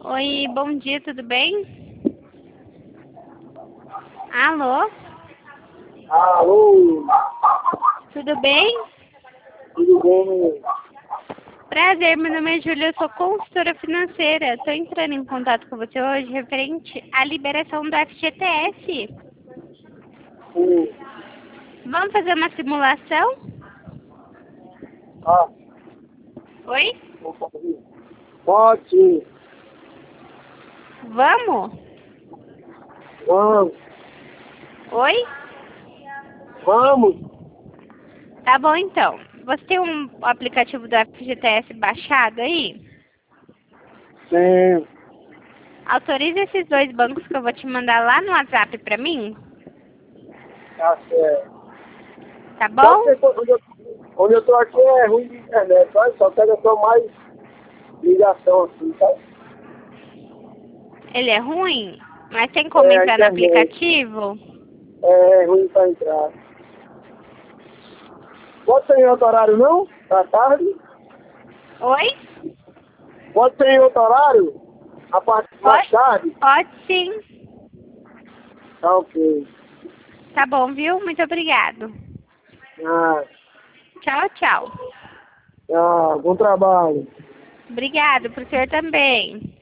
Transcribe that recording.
Oi, bom dia, tudo bem? Alô? Alô, Tudo bem? tudo bem? Prazer, meu nome é Júlia, eu sou consultora financeira. Estou entrando em contato com você hoje referente à liberação do FGTS. Sim. Vamos fazer uma simulação? Ah, Oi? pode sim. Vamos? Vamos, Oi? vamos. Tá bom então. Você tem um aplicativo do FGTS baixado aí? Sim, Autoriza esses dois bancos que eu vou te mandar lá no WhatsApp pra mim? tá certo. Tá Só bom? que onde eu tô aqui é ruim de internet, sabe? Só pega só mais ligação assim, sabe? Ele é ruim? Mas tem como A entrar no internet aplicativo? é ruim pra entrar. Pode ser em outro horário não? Da tarde? Oi? Pode ser em outro horário? A parte mais Pode? tarde? Pode sim. Tá ok. Tá bom, viu? Muito obrigado. Ah, Tchau, tchau. bom trabalho. Obrigado pro senhor também.